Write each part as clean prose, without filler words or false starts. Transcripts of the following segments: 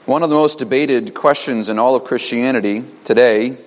One of the most debated questions in all of Christianity today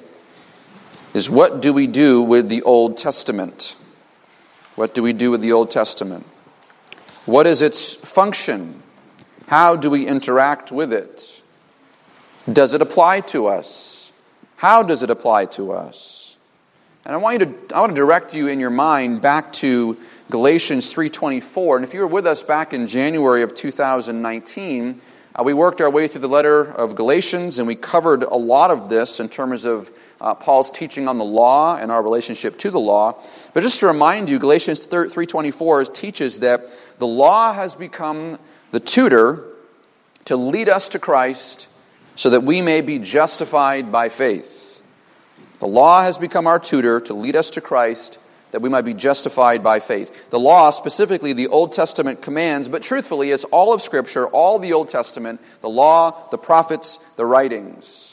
is, what do we do with the Old Testament? What do we do with the Old Testament? What is its function? How do we interact with it? Does it apply to us? How does it apply to us? And I want to direct you in your mind back to Galatians 3:24. And if you were with us back in January of 2019, we worked our way through the letter of Galatians, and we covered a lot of this in terms of Paul's teaching on the law and our relationship to the law. But just to remind you, Galatians 3:24 teaches that the law has become the tutor to lead us to Christ so that we may be justified by faith. The law has become our tutor to lead us to Christ that we might be justified by faith. The law, specifically the Old Testament commands, but truthfully it's all of Scripture, all the Old Testament, the law, the prophets, the writings.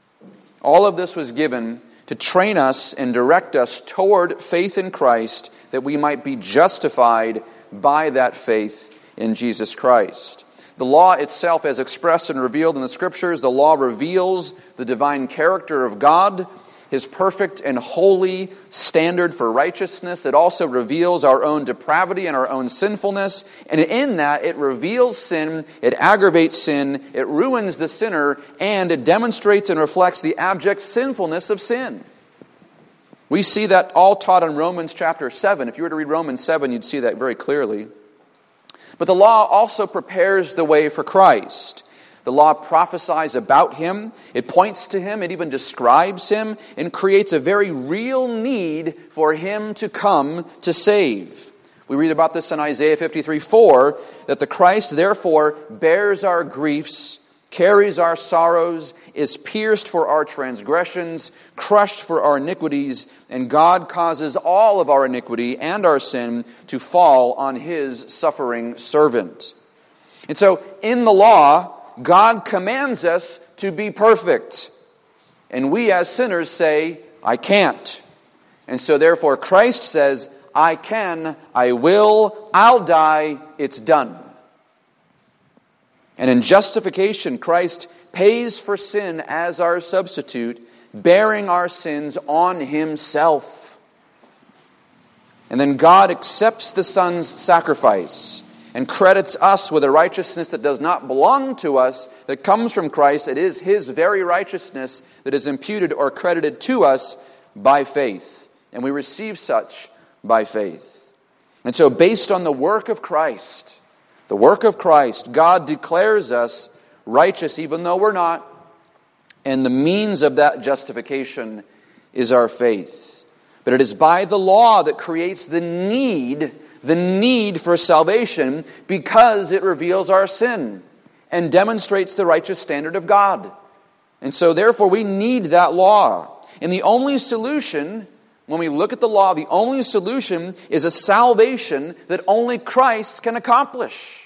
All of this was given to train us and direct us toward faith in Christ that we might be justified by that faith in Jesus Christ. The law itself, as expressed and revealed in the Scriptures, the law reveals the divine character of God, His perfect and holy standard for righteousness. It also reveals our own depravity and our own sinfulness. And in that, it reveals sin, it aggravates sin, it ruins the sinner, and it demonstrates and reflects the abject sinfulness of sin. We see that all taught in Romans chapter 7. If you were to read Romans 7, you'd see that very clearly. But the law also prepares the way for Christ. The law prophesies about Him, it points to Him, it even describes Him, and creates a very real need for Him to come to save. We read about this in Isaiah 53:4, that the Christ therefore bears our griefs, carries our sorrows, is pierced for our transgressions, crushed for our iniquities, and God causes all of our iniquity and our sin to fall on His suffering servant. And so, in the law, God commands us to be perfect. And we as sinners say, I can't. And so therefore Christ says, I can, I will, I'll die, it's done. And in justification, Christ pays for sin as our substitute, bearing our sins on Himself. And then God accepts the Son's sacrifice and credits us with a righteousness that does not belong to us, that comes from Christ. It is His very righteousness that is imputed or credited to us by faith. And we receive such by faith. And so based on the work of Christ, God declares us righteous even though we're not. And the means of that justification is our faith. But it is by the law that creates the need for salvation, because it reveals our sin and demonstrates the righteous standard of God. And so therefore we need that law. And the only solution, when we look at the law, the only solution is a salvation that only Christ can accomplish.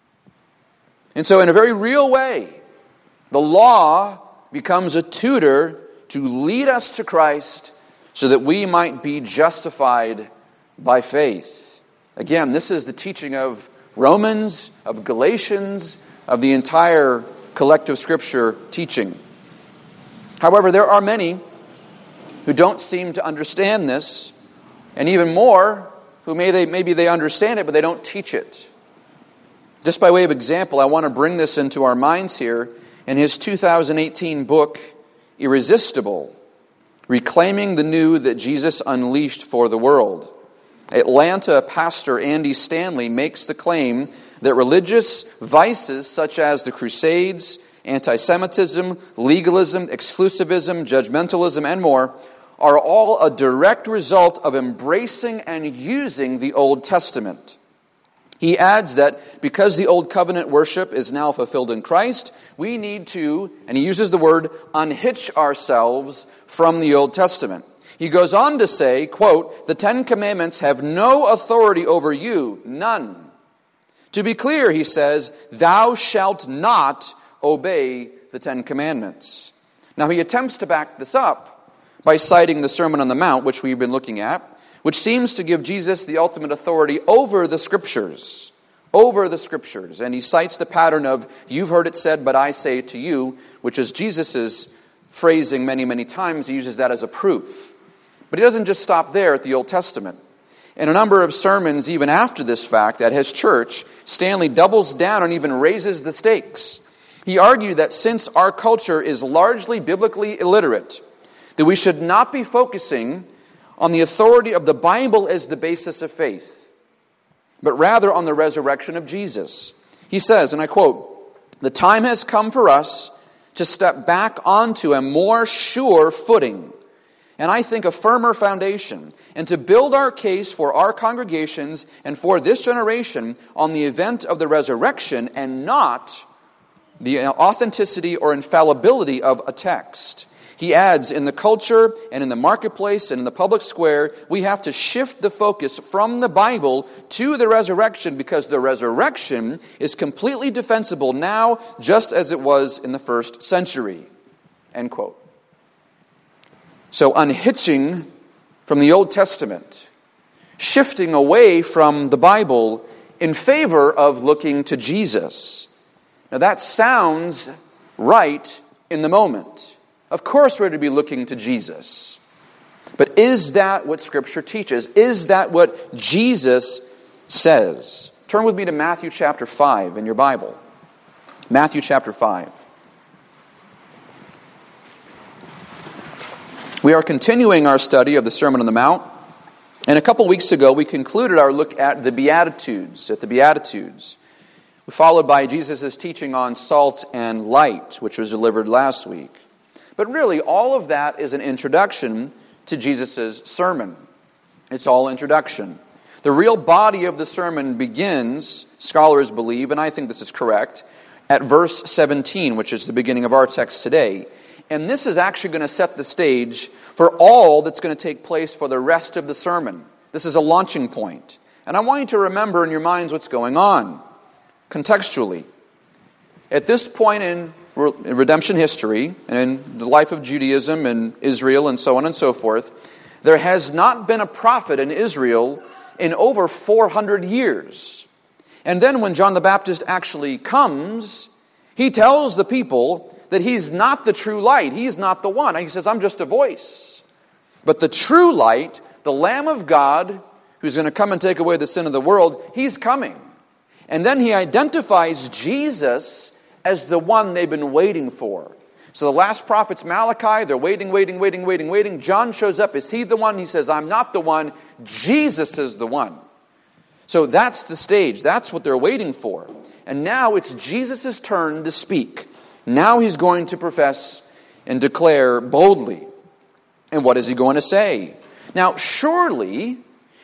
And so in a very real way, the law becomes a tutor to lead us to Christ so that we might be justified by faith. Again, this is the teaching of Romans, of Galatians, of the entire collective Scripture teaching. However, there are many who don't seem to understand this, and even more, who maybe they understand it, but they don't teach it. Just by way of example, I want to bring this into our minds here. In his 2018 book, Irresistible, Reclaiming the New that Jesus Unleashed for the World, Atlanta pastor Andy Stanley makes the claim that religious vices such as the Crusades, anti-Semitism, legalism, exclusivism, judgmentalism, and more are all a direct result of embracing and using the Old Testament. He adds that because the Old Covenant worship is now fulfilled in Christ, we need to, and he uses the word, unhitch ourselves from the Old Testament. He goes on to say, quote, the Ten Commandments have no authority over you, none. To be clear, he says, thou shalt not obey the Ten Commandments. Now he attempts to back this up by citing the Sermon on the Mount, which we've been looking at, which seems to give Jesus the ultimate authority over the Scriptures, over the Scriptures. And he cites the pattern of, you've heard it said, but I say to you, which is Jesus' phrasing many, many times. He uses that as a proof. But he doesn't just stop there at the Old Testament. In a number of sermons, even after this fact, at his church, Stanley doubles down and even raises the stakes. He argued that since our culture is largely biblically illiterate, that we should not be focusing on the authority of the Bible as the basis of faith, but rather on the resurrection of Jesus. He says, and I quote, "The time has come for us to step back onto a more sure footing, and I think a firmer foundation, and to build our case for our congregations and for this generation on the event of the resurrection and not the authenticity or infallibility of a text." He adds, in the culture and in the marketplace and in the public square, we have to shift the focus from the Bible to the resurrection because the resurrection is completely defensible now just as it was in the first century. End quote. So unhitching from the Old Testament, shifting away from the Bible in favor of looking to Jesus. Now that sounds right in the moment. Of course we're to be looking to Jesus. But is that what Scripture teaches? Is that what Jesus says? Turn with me to Matthew chapter 5 in your Bible. Matthew chapter 5. We are continuing our study of the Sermon on the Mount. And a couple weeks ago we concluded our look at the Beatitudes. Followed by Jesus' teaching on salt and light, which was delivered last week. But really, all of that is an introduction to Jesus' sermon. It's all introduction. The real body of the sermon begins, scholars believe, and I think this is correct, at verse 17, which is the beginning of our text today. And this is actually going to set the stage for all that's going to take place for the rest of the sermon. This is a launching point. And I want you to remember in your minds what's going on, contextually. At this point in redemption history, and in the life of Judaism and Israel and so on and so forth, there has not been a prophet in Israel in over 400 years. And then when John the Baptist actually comes, he tells the people that he's not the true light. He's not the one. He says, I'm just a voice. But the true light, the Lamb of God, who's going to come and take away the sin of the world, he's coming. And then he identifies Jesus as the one they've been waiting for. So the last prophet's Malachi, they're waiting. John shows up. Is he the one? He says, I'm not the one. Jesus is the one. So that's the stage. That's what they're waiting for. And now it's Jesus' turn to speak. Now he's going to profess and declare boldly. And what is he going to say? Now, surely,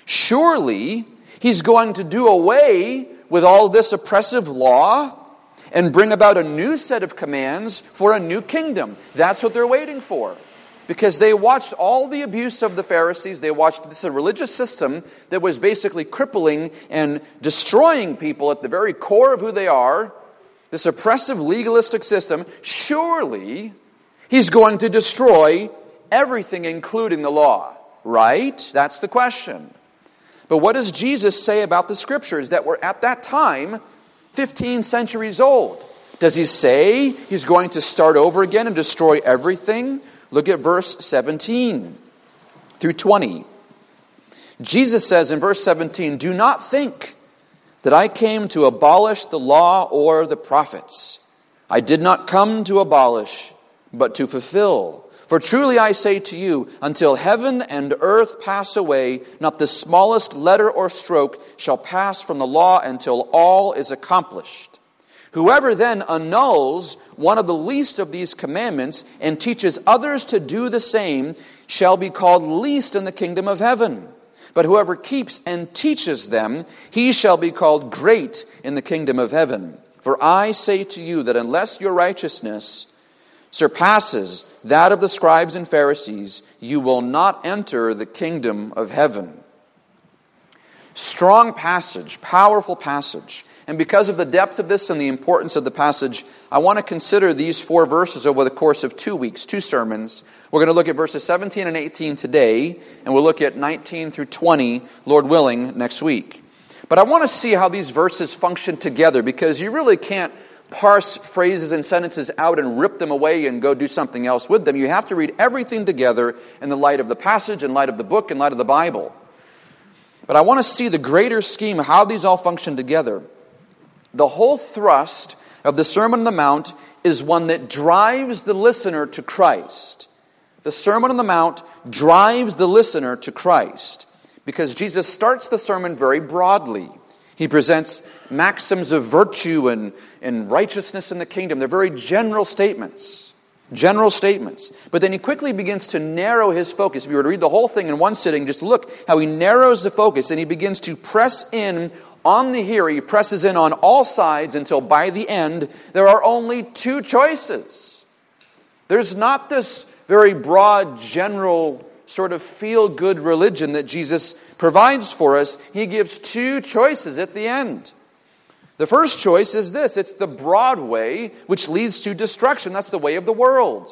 he's going to do away with all this oppressive law and bring about a new set of commands for a new kingdom. That's what they're waiting for. Because they watched all the abuse of the Pharisees. They watched this religious system that was basically crippling and destroying people at the very core of who they are. This oppressive legalistic system. Surely he's going to destroy everything, including the law. Right? That's the question. But what does Jesus say about the Scriptures that were at that time 15 centuries old? Does he say he's going to start over again and destroy everything? Look at verse 17 through 20. Jesus says in verse 17, do not think that I came to abolish the law or the prophets. I did not come to abolish, but to fulfill. For truly I say to you, until heaven and earth pass away, not the smallest letter or stroke shall pass from the law until all is accomplished. Whoever then annuls one of the least of these commandments and teaches others to do the same shall be called least in the kingdom of heaven. But whoever keeps and teaches them, he shall be called great in the kingdom of heaven. For I say to you that unless your righteousness surpasses that of the scribes and Pharisees, you will not enter the kingdom of heaven. Strong passage, powerful passage. And because of the depth of this and the importance of the passage, I want to consider these 4 verses over the course of 2 weeks, 2 sermons. We're going to look at verses 17 and 18 today, and we'll look at 19 through 20, Lord willing, next week. But I want to see how these verses function together, because you really can't parse phrases and sentences out and rip them away and go do something else with them. You have to read everything together in the light of the passage, in light of the book, in light of the Bible. But I want to see the greater scheme, how these all function together. The whole thrust of the Sermon on the Mount is one that drives the listener to Christ. The Sermon on the Mount drives the listener to Christ, because Jesus starts the sermon very broadly. He presents maxims of virtue and righteousness in the kingdom. They're very general statements. General statements. But then he quickly begins to narrow his focus. If you were to read the whole thing in one sitting, just look how he narrows the focus, and he begins to press in on the hearer. He presses in on all sides until by the end there are only two choices. There's not this very broad, general, sort of feel-good religion that Jesus provides for us. He gives two choices at the end. The first choice is this. It's the broad way, which leads to destruction. That's the way of the world.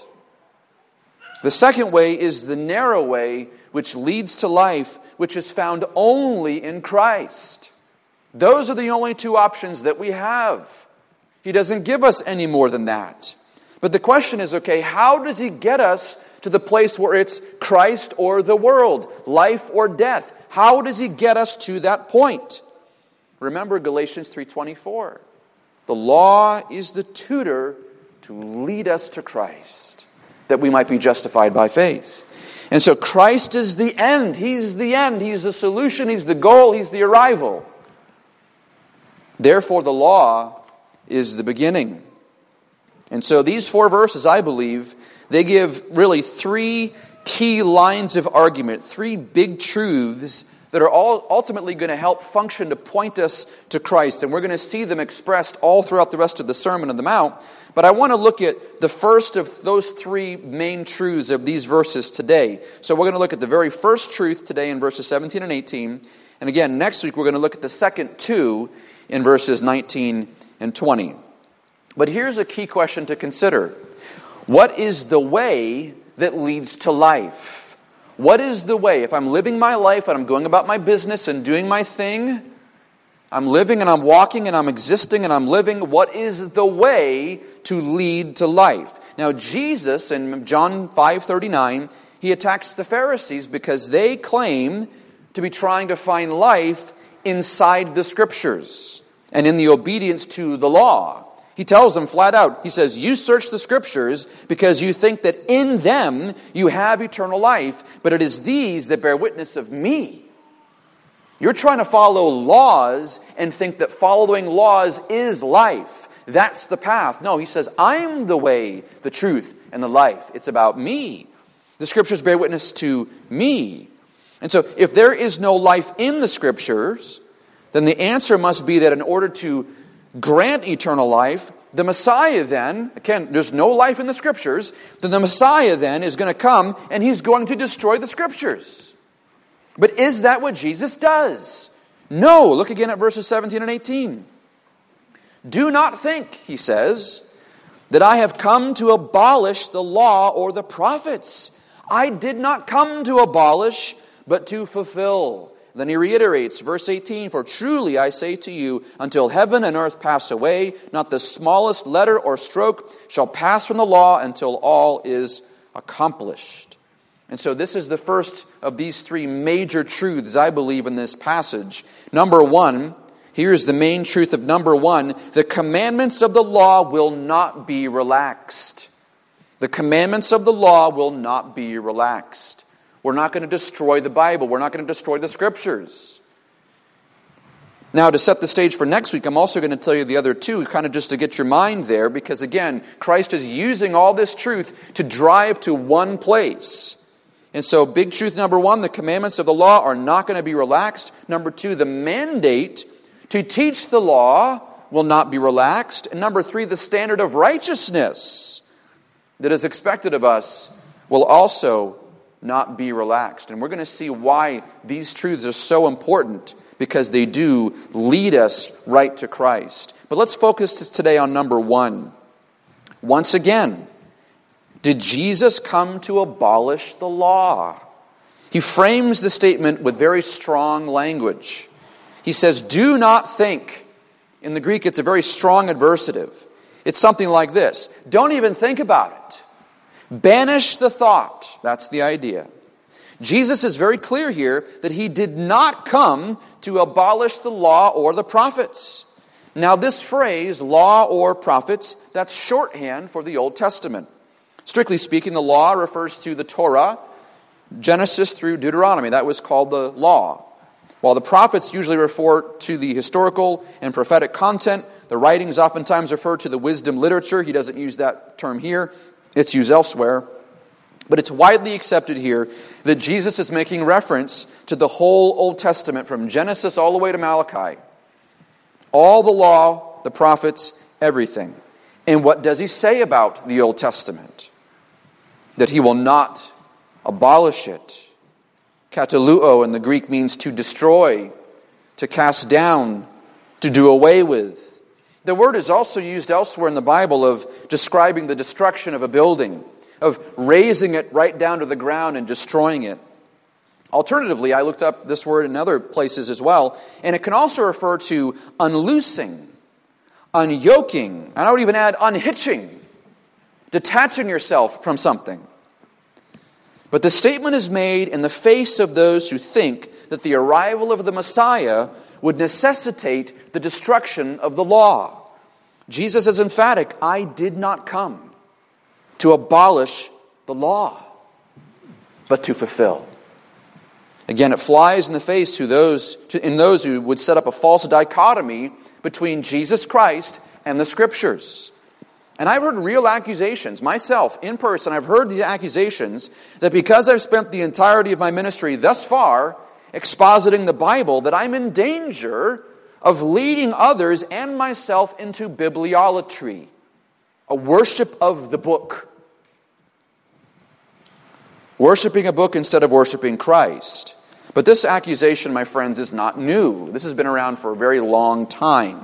The second way is the narrow way, which leads to life, which is found only in Christ. Those are the only two options that we have. He doesn't give us any more than that. But the question is, okay, how does he get us to the place where it's Christ or the world, life or death? How does he get us to that point? Remember Galatians 3:24. The law is the tutor to lead us to Christ, that we might be justified by faith. And so Christ is the end. He's the end. He's the solution. He's the goal. He's the arrival. Therefore, the law is the beginning. And so these four verses, I believe, they give really three key lines of argument, three big truths that are all ultimately going to help function to point us to Christ. And we're going to see them expressed all throughout the rest of the Sermon on the Mount. But I want to look at the first of those three main truths of these verses today. So we're going to look at the very first truth today in verses 17 and 18. And again, next week we're going to look at the second two in verses 19 and 20. But here's a key question to consider. What is the way that leads to life? What is the way? If I'm living my life and I'm going about my business and doing my thing, I'm living and I'm walking and I'm existing and I'm living, what is the way to lead to life? Now Jesus, in John 5:39, he attacks the Pharisees because they claim to be trying to find life inside the Scriptures and in the obedience to the law. He tells them flat out, he says, you search the Scriptures because you think that in them you have eternal life, but it is these that bear witness of me. You're trying to follow laws and think that following laws is life. That's the path. No, he says, I'm the way, the truth, and the life. It's about me. The Scriptures bear witness to me. And so if there is no life in the Scriptures, then the answer must be that in order to grant eternal life, the Messiah then, again, there's no life in the Scriptures, then the Messiah then is going to come and he's going to destroy the Scriptures. But is that what Jesus does? No. Look again at verses 17 and 18. Do not think, he says, that I have come to abolish the law or the prophets. I did not come to abolish, but to fulfill. Then he reiterates, verse 18, for truly I say to you, until heaven and earth pass away, not the smallest letter or stroke shall pass from the law until all is accomplished. And so this is the first of these three major truths, I believe, in this passage. Number one, here's the main truth of number one, the commandments of the law will not be relaxed. The commandments of the law will not be relaxed. We're not going to destroy the Bible. We're not going to destroy the Scriptures. Now, to set the stage for next week, I'm also going to tell you the other two, kind of just to get your mind there, because again, Christ is using all this truth to drive to one place. And so, big truth number one, the commandments of the law are not going to be relaxed. Number two, the mandate to teach the law will not be relaxed. And number three, the standard of righteousness that is expected of us will also not be relaxed. And we're going to see why these truths are so important, because they do lead us right to Christ. But let's focus today on number one. Once again, did Jesus come to abolish the law? He frames the statement with very strong language. He says, do not think. In the Greek, it's a very strong adversative. It's something like this. Don't even think about it. Banish the thought. That's the idea. Jesus is very clear here that he did not come to abolish the law or the prophets. Now this phrase, law or prophets, that's shorthand for the Old Testament. Strictly speaking, the law refers to the Torah, Genesis through Deuteronomy. That was called the law. While the prophets usually refer to the historical and prophetic content, the writings oftentimes refer to the wisdom literature. He doesn't use that term here. It's used elsewhere. But it's widely accepted here that Jesus is making reference to the whole Old Testament from Genesis all the way to Malachi. All the law, the prophets, everything. And what does he say about the Old Testament? That he will not abolish it. Kataluo in the Greek means to destroy, to cast down, to do away with. The word is also used elsewhere in the Bible of describing the destruction of a building, of razing it right down to the ground and destroying it. Alternatively, I looked up this word in other places as well, and it can also refer to unloosing, unyoking, and I would even add unhitching, detaching yourself from something. But the statement is made in the face of those who think that the arrival of the Messiah would necessitate the destruction of the law. Jesus is emphatic, I did not come to abolish the law, but to fulfill. Again, it flies in the face to those who would set up a false dichotomy between Jesus Christ and the Scriptures. And I've heard real accusations, myself, in person, I've heard the accusations that because I've spent the entirety of my ministry thus far expositing the Bible, that I'm in danger of leading others and myself into bibliolatry, a worship of the book. Worshiping a book instead of worshiping Christ. But this accusation, my friends, is not new. This has been around for a very long time.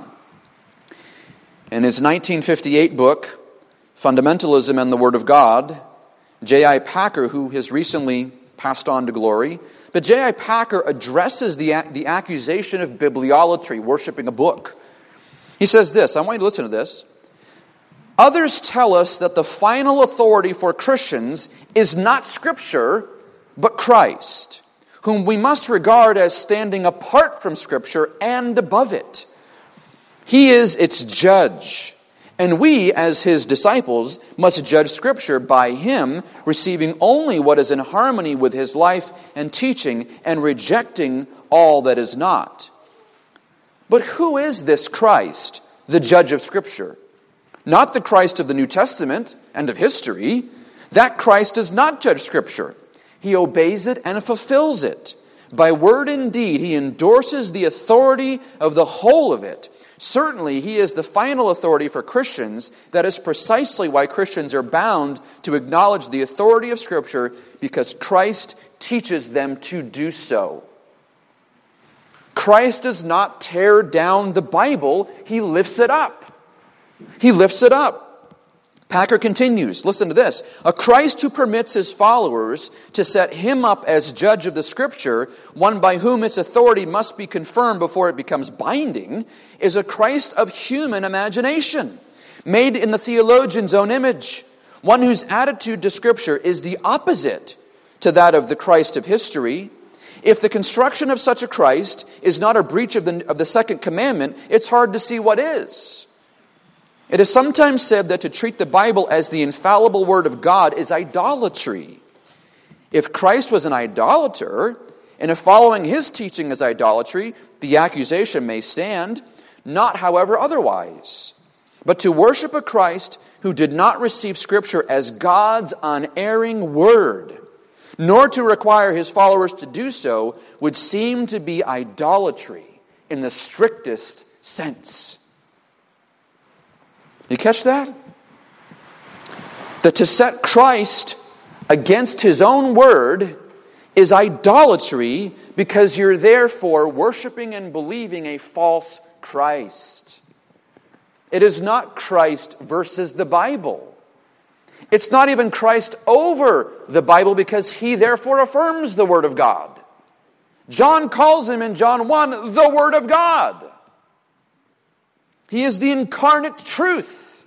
In his 1958 book, Fundamentalism and the Word of God, J.I. Packer, who has recently passed on to glory, but J.I. Packer addresses the accusation of bibliolatry, worshiping a book. He says this, I want you to listen to this. Others tell us that the final authority for Christians is not Scripture, but Christ, whom we must regard as standing apart from Scripture and above it. He is its judge, and we, as his disciples, must judge Scripture by him, receiving only what is in harmony with his life and teaching, and rejecting all that is not. But who is this Christ, the judge of Scripture? Not the Christ of the New Testament and of history. That Christ does not judge Scripture. He obeys it and fulfills it. By word and deed, he endorses the authority of the whole of it. Certainly, he is the final authority for Christians. That is precisely why Christians are bound to acknowledge the authority of Scripture, because Christ teaches them to do so. Christ does not tear down the Bible, he lifts it up. He lifts it up. Packer continues, listen to this. A Christ who permits his followers to set him up as judge of the Scripture, one by whom its authority must be confirmed before it becomes binding, is a Christ of human imagination, made in the theologian's own image, one whose attitude to Scripture is the opposite to that of the Christ of history. If the construction of such a Christ is not a breach of the second commandment, it's hard to see what is. It is sometimes said that to treat the Bible as the infallible Word of God is idolatry. If Christ was an idolater, and if following his teaching is idolatry, the accusation may stand, not however otherwise. But to worship a Christ who did not receive Scripture as God's unerring Word, nor to require his followers to do so, would seem to be idolatry in the strictest sense. You catch that? That to set Christ against his own word is idolatry, because you're therefore worshiping and believing a false Christ. It is not Christ versus the Bible. It's not even Christ over the Bible, because he therefore affirms the Word of God. John calls him in John 1 the Word of God. He is the incarnate truth.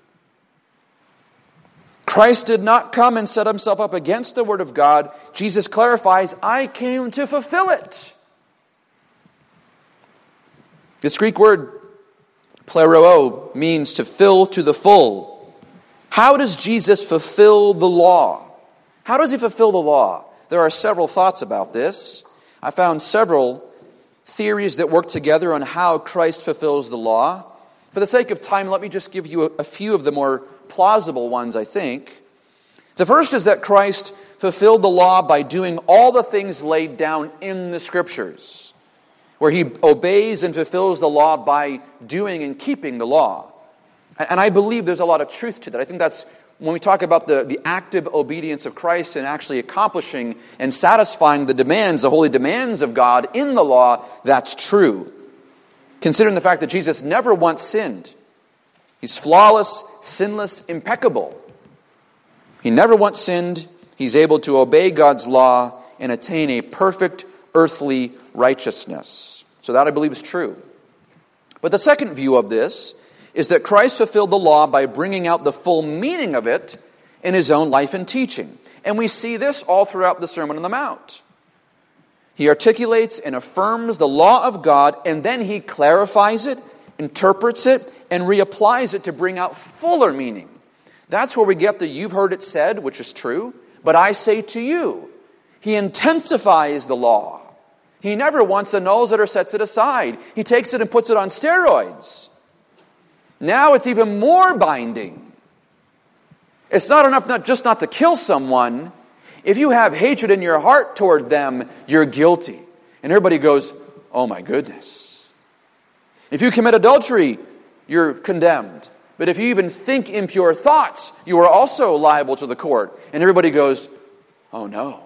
Christ did not come and set himself up against the Word of God. Jesus clarifies, I came to fulfill it. This Greek word, pleroo, means to fill to the full. How does Jesus fulfill the law? How does he fulfill the law? There are several thoughts about this. I found several theories that work together on how Christ fulfills the law. For the sake of time, let me just give you a few of the more plausible ones, I think. The first is that Christ fulfilled the law by doing all the things laid down in the Scriptures, where he obeys and fulfills the law by doing and keeping the law. And I believe there's a lot of truth to that. I think that's when we talk about the active obedience of Christ and actually accomplishing and satisfying the demands, the holy demands of God in the law, that's true. Considering the fact that Jesus never once sinned. He's flawless, sinless, impeccable. He never once sinned. He's able to obey God's law and attain a perfect earthly righteousness. So that I believe is true. But the second view of this is that Christ fulfilled the law by bringing out the full meaning of it in his own life and teaching. And we see this all throughout the Sermon on the Mount. He articulates and affirms the law of God, and then he clarifies it, interprets it, and reapplies it to bring out fuller meaning. That's where we get the "you've heard it said," which is true, but I say to you. He intensifies the law. He never once annuls it or sets it aside. He takes it and puts it on steroids. Now it's even more binding. It's not enough not to kill someone. If you have hatred in your heart toward them, you're guilty. And everybody goes, oh my goodness. If you commit adultery, you're condemned. But if you even think impure thoughts, you are also liable to the court. And everybody goes, oh no.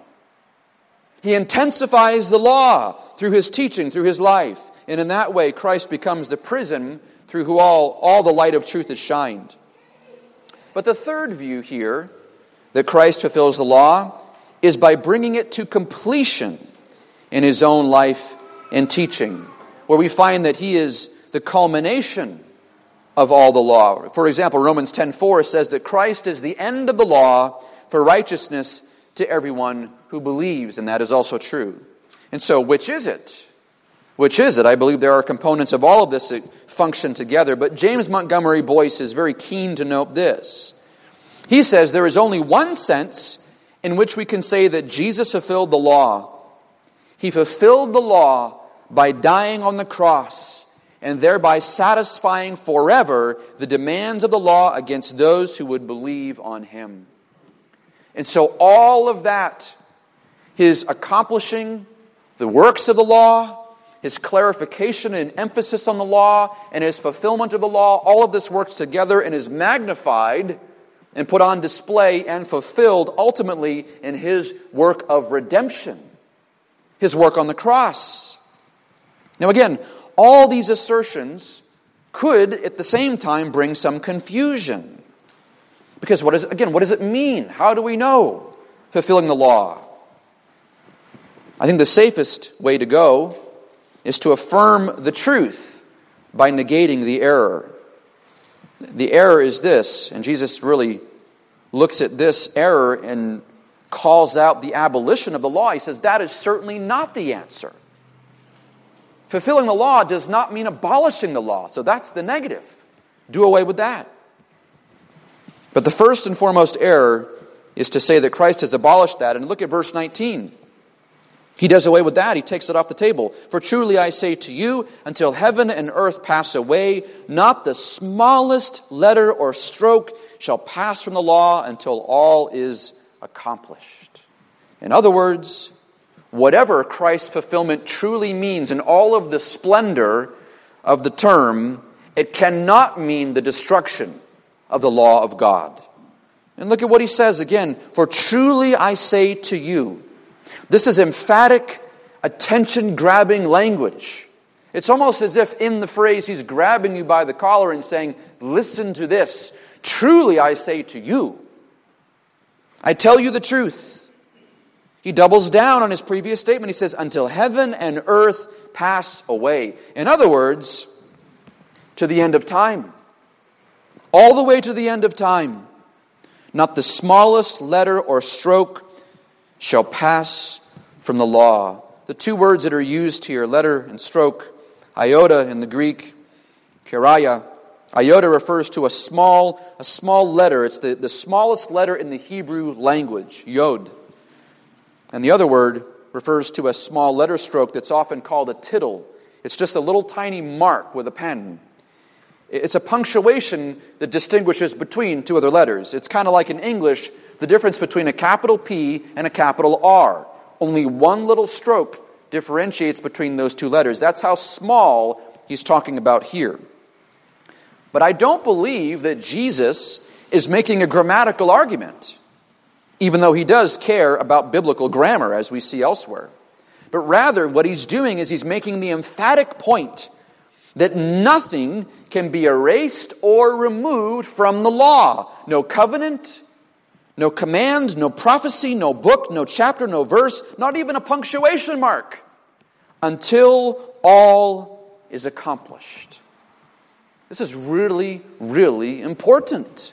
He intensifies the law through his teaching, through his life. And in that way, Christ becomes the prism through who all the light of truth is shined. But the third view here, that Christ fulfills the law, is by bringing it to completion in his own life and teaching, where we find that he is the culmination of all the law. For example, Romans 10:4 says that Christ is the end of the law for righteousness to everyone who believes, and that is also true. And so, which is it? Which is it? I believe there are components of all of this that function together, but James Montgomery Boyce is very keen to note this. He says there is only one sense in which we can say that Jesus fulfilled the law. He fulfilled the law by dying on the cross and thereby satisfying forever the demands of the law against those who would believe on him. And so all of that, his accomplishing the works of the law, his clarification and emphasis on the law, and his fulfillment of the law, all of this works together and is magnified and put on display and fulfilled ultimately in his work of redemption, his work on the cross. Now again, all these assertions could at the same time bring some confusion. Because what does it mean? How do we know fulfilling the law? I think the safest way to go is to affirm the truth by negating the error. The error is this, and Jesus really looks at this error and calls out the abolition of the law. He says that is certainly not the answer. Fulfilling the law does not mean abolishing the law, so that's the negative. Do away with that. But the first and foremost error is to say that Christ has abolished that. And look at verse 19. He does away with that. He takes it off the table. For truly I say to you, until heaven and earth pass away, not the smallest letter or stroke shall pass from the law until all is accomplished. In other words, whatever Christ's fulfillment truly means in all of the splendor of the term, it cannot mean the destruction of the law of God. And look at what he says again. For truly I say to you. This is emphatic, attention-grabbing language. It's almost as if in the phrase he's grabbing you by the collar and saying, listen to this. Truly I say to you. I tell you the truth. He doubles down on his previous statement. He says, until heaven and earth pass away. In other words, to the end of time. All the way to the end of time. Not the smallest letter or stroke shall pass from the law. The two words that are used here, letter and stroke, iota in the Greek, keraya. Iota refers to a small letter. It's the smallest letter in the Hebrew language, yod. And the other word refers to a small letter stroke that's often called a tittle. It's just a little tiny mark with a pen. It's a punctuation that distinguishes between two other letters. It's kind of like in English, the difference between a capital P and a capital R. Only one little stroke differentiates between those two letters. That's how small he's talking about here. But I don't believe that Jesus is making a grammatical argument, even though he does care about biblical grammar, as we see elsewhere. But rather, what he's doing is he's making the emphatic point that nothing can be erased or removed from the law. No covenant, no command, no prophecy, no book, no chapter, no verse, not even a punctuation mark, until all is accomplished. This is really, really important.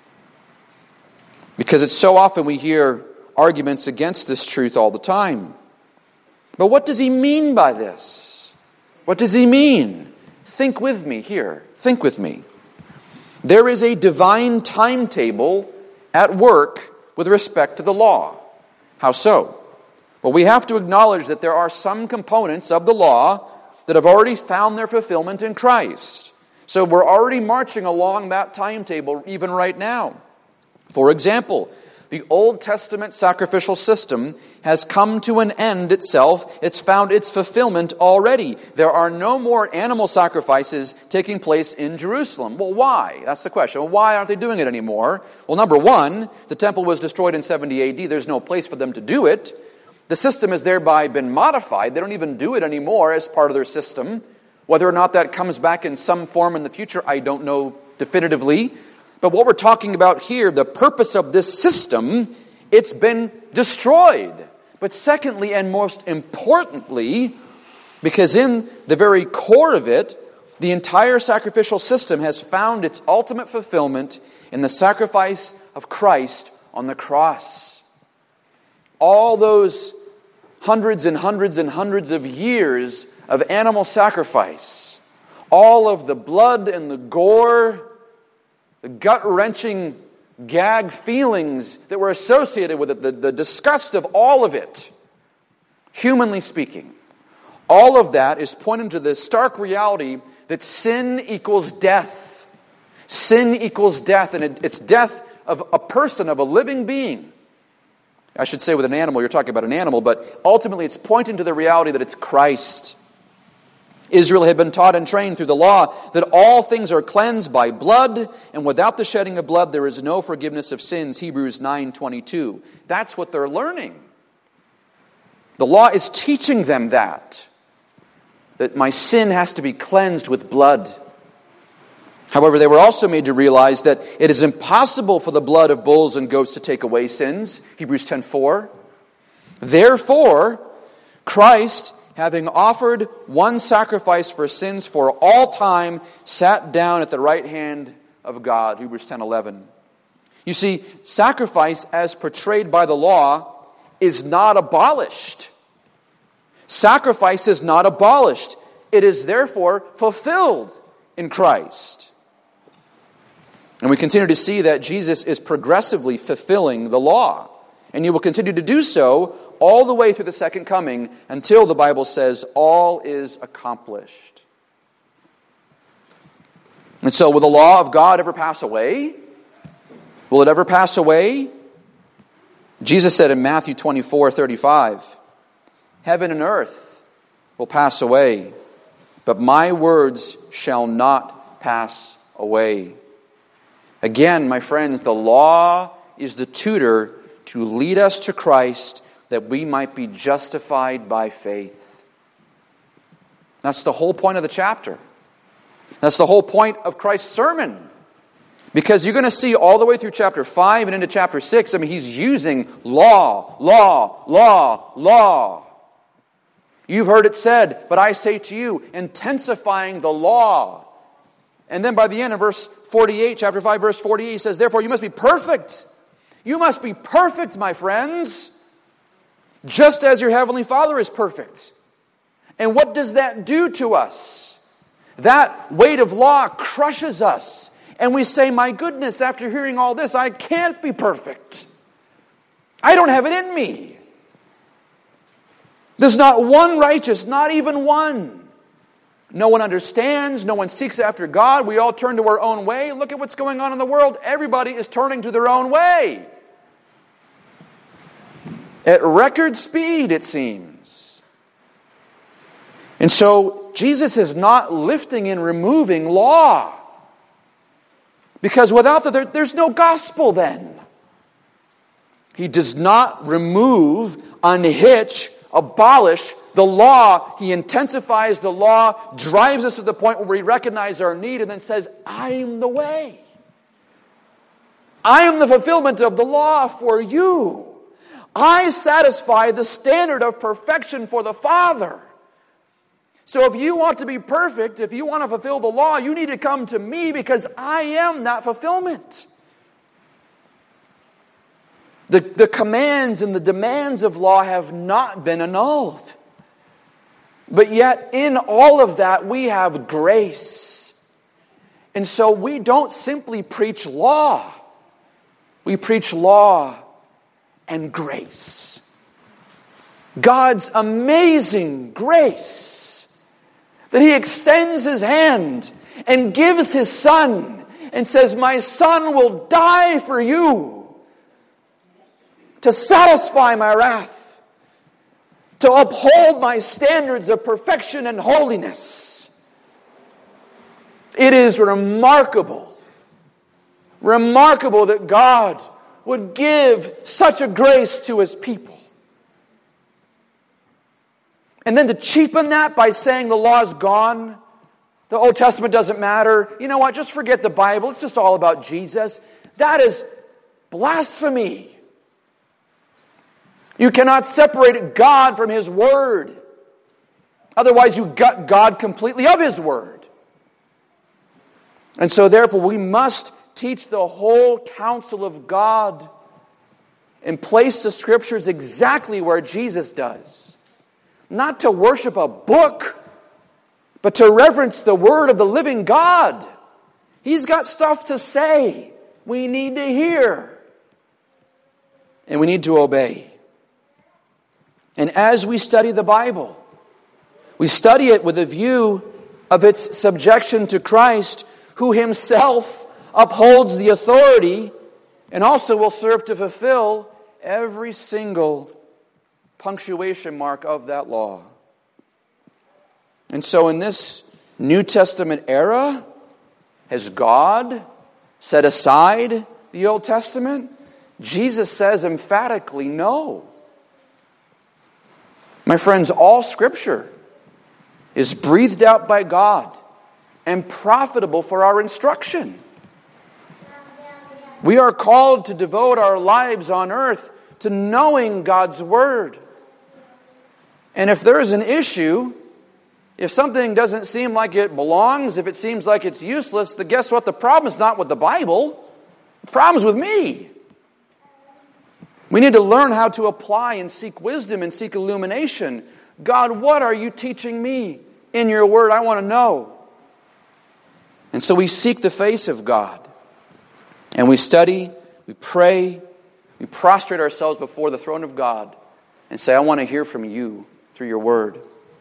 Because it's so often we hear arguments against this truth all the time. But what does he mean by this? What does he mean? Think with me here. Think with me. There is a divine timetable at work with respect to the law. How so? Well, we have to acknowledge that there are some components of the law that have already found their fulfillment in Christ. So we're already marching along that timetable even right now. For example, the Old Testament sacrificial system has come to an end itself. It's found its fulfillment already. There are no more animal sacrifices taking place in Jerusalem. Well, why? That's the question. Well, why aren't they doing it anymore? Well, number one, the temple was destroyed in 70 AD. There's no place for them to do it. The system has thereby been modified. They don't even do it anymore as part of their system. Whether or not that comes back in some form in the future, I don't know definitively. But what we're talking about here, the purpose of this system, it's been destroyed. But secondly, and most importantly, because in the very core of it, the entire sacrificial system has found its ultimate fulfillment in the sacrifice of Christ on the cross. All those hundreds and hundreds and hundreds of years of animal sacrifice, all of the blood and the gore, the gut-wrenching gag feelings that were associated with it, the disgust of all of it, humanly speaking, all of that is pointing to the stark reality that sin equals death. Sin equals death, and it's death of a person, of a living being. I should say with an animal, you're talking about an animal, but ultimately it's pointing to the reality that it's Christ. Israel had been taught and trained through the law that all things are cleansed by blood, and without the shedding of blood there is no forgiveness of sins, Hebrews 9:22. That's what they're learning. The law is teaching them that my sin has to be cleansed with blood. However, they were also made to realize that it is impossible for the blood of bulls and goats to take away sins, Hebrews 10:4. Therefore, Christ, having offered one sacrifice for sins for all time, sat down at the right hand of God, Hebrews 10:11. You see, sacrifice as portrayed by the law is not abolished. Sacrifice is not abolished. It is therefore fulfilled in Christ. And we continue to see that Jesus is progressively fulfilling the law. And he will continue to do so all the way through the second coming until the Bible says all is accomplished. And so will the law of God ever pass away? Will it ever pass away? Jesus said in Matthew 24:35, heaven and earth will pass away, but my words shall not pass away. Again, my friends, the law is the tutor to lead us to Christ that we might be justified by faith. That's the whole point of the chapter. That's the whole point of Christ's sermon. Because you're going to see all the way through chapter 5 and into chapter 6, he's using law, law, law, law. You've heard it said, but I say to you, intensifying the law. And then by the end of verse 48, chapter 5, verse 48, he says, therefore you must be perfect. You must be perfect, my friends, just as your heavenly Father is perfect. And what does that do to us? That weight of law crushes us. And we say, my goodness, after hearing all this, I can't be perfect. I don't have it in me. There's not one righteous, not even one. No one understands. No one seeks after God. We all turn to our own way. Look at what's going on in the world. Everybody is turning to their own way. At record speed, it seems. And so, Jesus is not lifting and removing law. Because without that, there's no gospel then. He does not remove, unhitch, abolish the law. He intensifies the law, drives us to the point where we recognize our need, and then says, I am the way. I am the fulfillment of the law for you. I satisfy the standard of perfection for the Father. So if you want to be perfect, if you want to fulfill the law, you need to come to me because I am that fulfillment. The commands and the demands of law have not been annulled. But yet in all of that we have grace. And so we don't simply preach law. We preach law and grace. God's amazing grace. That He extends His hand and gives His Son and says, my Son will die for you to satisfy my wrath, to uphold my standards of perfection and holiness. It is remarkable that God would give such a grace to His people. And then to cheapen that by saying the law is gone, the Old Testament doesn't matter. You know what? Just forget the Bible. It's just all about Jesus. That is blasphemy. You cannot separate God from His Word. Otherwise you gut God completely of His Word. And so therefore we must teach the whole counsel of God and place the Scriptures exactly where Jesus does. Not to worship a book, but to reverence the Word of the living God. He's got stuff to say. We need to hear. And we need to obey. And as we study the Bible, we study it with a view of its subjection to Christ, who Himself upholds the authority and also will serve to fulfill every single punctuation mark of that law. And so in this New Testament era, has God set aside the Old Testament? Jesus says emphatically no. My friends, all Scripture is breathed out by God and profitable for our instruction. We are called to devote our lives on earth to knowing God's Word. And if there is an issue, if something doesn't seem like it belongs, if it seems like it's useless, then guess what? The problem is not with the Bible. The problem is with me. We need to learn how to apply and seek wisdom and seek illumination. God, what are you teaching me in your Word? I want to know. And so we seek the face of God. And we study, we pray, we prostrate ourselves before the throne of God and say, I want to hear from you through your Word.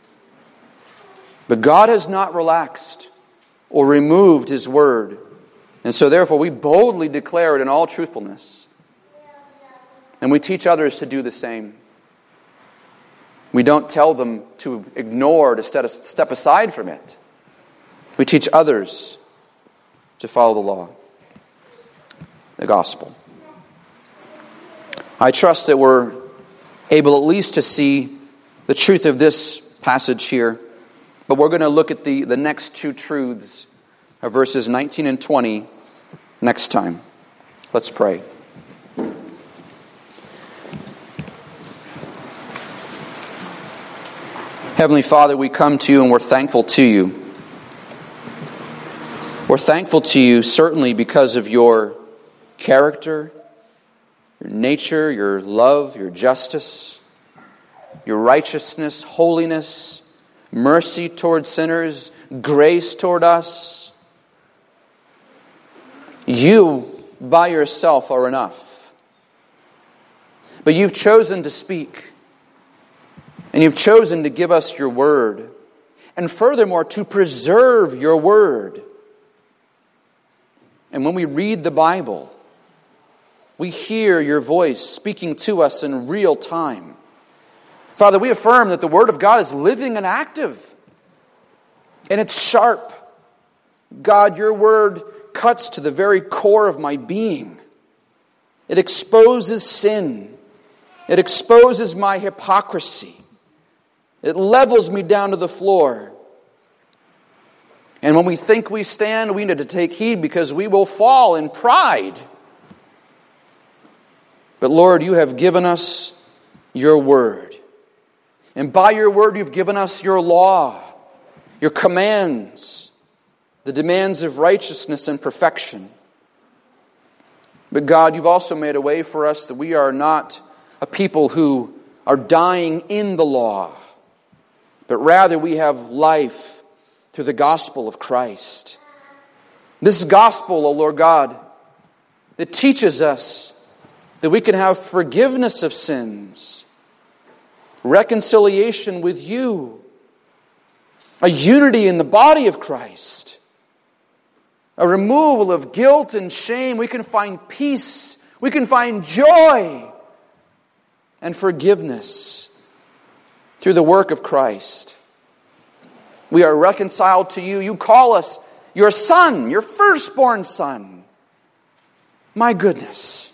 But God has not relaxed or removed His Word. And so therefore we boldly declare it in all truthfulness. And we teach others to do the same. We don't tell them to ignore, to step aside from it. We teach others to follow the law, the gospel. I trust that we're able at least to see the truth of this passage here. But we're going to look at the next two truths of verses 19 and 20 next time. Let's pray. Heavenly Father, we come to you and we're thankful to you. We're thankful to you certainly because of your character, your nature, your love, your justice, your righteousness, holiness, mercy toward sinners, grace toward us. You by yourself are enough. But you've chosen to speak. And you've chosen to give us your word. And furthermore, to preserve your word. And when we read the Bible, we hear your voice speaking to us in real time. Father, we affirm that the word of God is living and active. And it's sharp. God, your word cuts to the very core of my being. It exposes sin. It exposes my hypocrisy. It levels me down to the floor. And when we think we stand, we need to take heed because we will fall in pride. But Lord, you have given us your word. And by your word, you've given us your law, your commands, the demands of righteousness and perfection. But God, you've also made a way for us that we are not a people who are dying in the law, but rather we have life through the gospel of Christ. This gospel, O Lord God, that teaches us that we can have forgiveness of sins, reconciliation with you, a unity in the body of Christ, a removal of guilt and shame. We can find peace, we can find joy and forgiveness through the work of Christ. We are reconciled to you. You call us your son, your firstborn son. My goodness.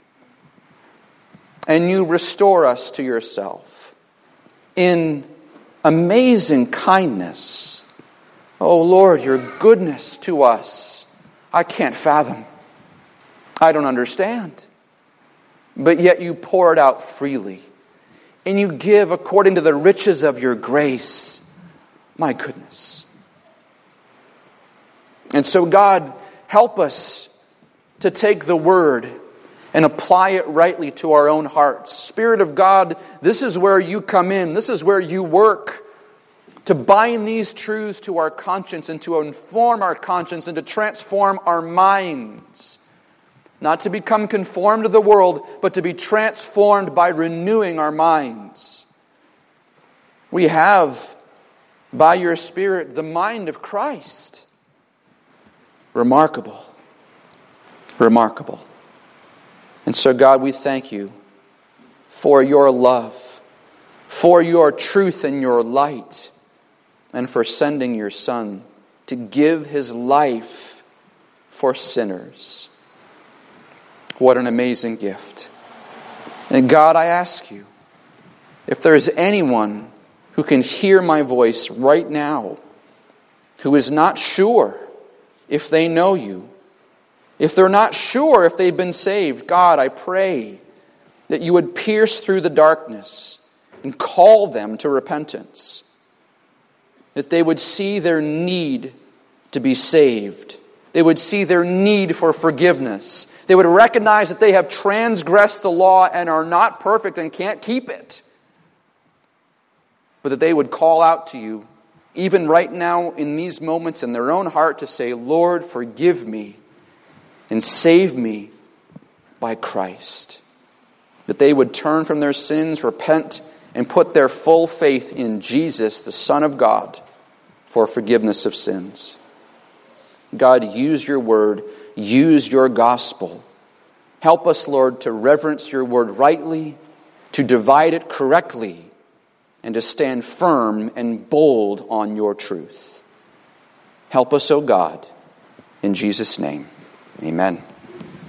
And you restore us to yourself in amazing kindness. Oh Lord, your goodness to us, I can't fathom. I don't understand. But yet you pour it out freely. And you give according to the riches of your grace. My goodness. And so God, help us to take the word and apply it rightly to our own hearts. Spirit of God, this is where you come in. This is where you work to bind these truths to our conscience and to inform our conscience and to transform our minds. Not to become conformed to the world, but to be transformed by renewing our minds. We have, by your Spirit, the mind of Christ. Remarkable. Remarkable. And so, God, we thank you for your love, for your truth and your light, and for sending your Son to give his life for sinners. What an amazing gift. And God, I ask you, if there is anyone who can hear my voice right now, who is not sure if they know you, if they're not sure if they've been saved, God, I pray that you would pierce through the darkness and call them to repentance. That they would see their need to be saved. They would see their need for forgiveness. They would recognize that they have transgressed the law and are not perfect and can't keep it. But that they would call out to you, even right now in these moments in their own heart, to say, Lord, forgive me and save me by Christ. That they would turn from their sins, repent, and put their full faith in Jesus, the Son of God, for forgiveness of sins. God, use your word, use your gospel. Help us, Lord, to reverence your word rightly, to divide it correctly, and to stand firm and bold on your truth. Help us, O God, in Jesus' name. Amen.